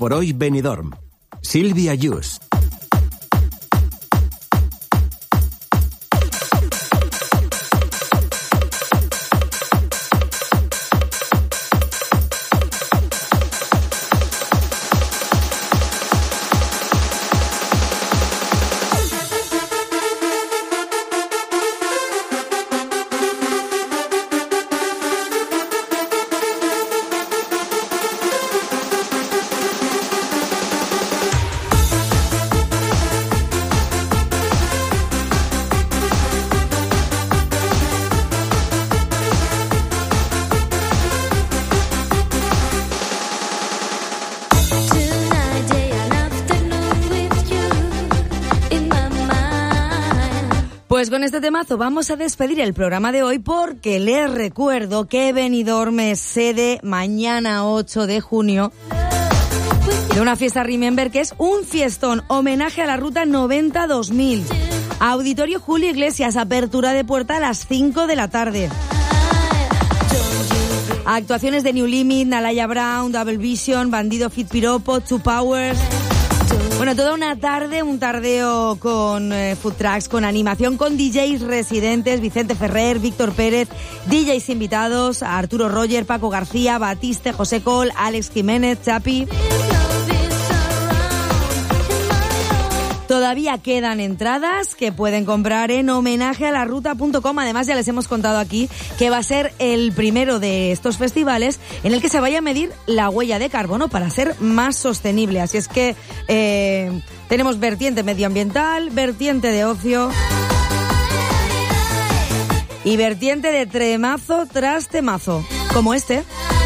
por hoy Benidorm. Silvia Yus. Pues con este temazo vamos a despedir el programa de hoy, porque les recuerdo que Benidorm es sede mañana 8 de junio de una fiesta Remember, que es un fiestón, homenaje a la Ruta 90-2000. Auditorio Julio Iglesias, apertura de puerta a las 5 de la tarde. Actuaciones de New Limit, Nalaya Brown, Double Vision, Bandido Fit Piropo, Two Powers. Bueno, toda una tarde, un tardeo con food trucks, con animación, con DJs residentes, Vicente Ferrer, Víctor Pérez, DJs invitados, Arturo Roger, Paco García, Batiste, José Col, Alex Jiménez, Chapi. Todavía quedan entradas que pueden comprar en homenajealaruta.com. Además, ya les hemos contado aquí que va a ser el primero de estos festivales en el que se vaya a medir la huella de carbono para ser más sostenible. Así es que tenemos vertiente medioambiental, vertiente de ocio y vertiente de temazo tras temazo, como este.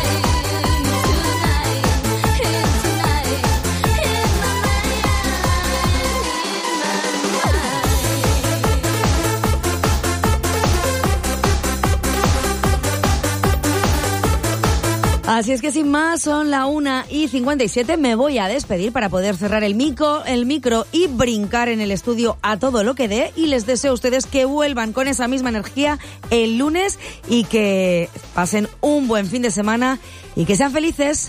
Así es que sin más, son la 1:57, me voy a despedir para poder cerrar el micro y brincar en el estudio a todo lo que dé, y les deseo a ustedes que vuelvan con esa misma energía el lunes y que pasen un buen fin de semana y que sean felices.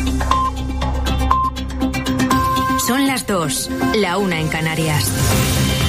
Son las 2, la 1 en Canarias.